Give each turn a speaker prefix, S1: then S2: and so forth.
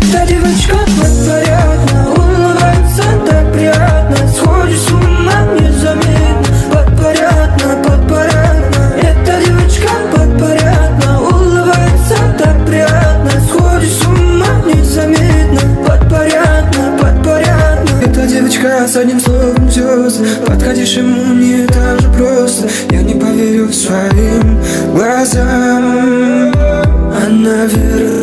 S1: Эта девочка подпорядна, улыбается так приятно, сходишь с ума незаметно. Подпорядна, подпорядна. Эта девочка подпорядна, улыбается так приятно, сходишь с ума незаметно. Подпорядна, подпорядна. Эта девочка с одним словом звезд, подходишь ему не так же просто. Я не поверю своим глазам. Она верна.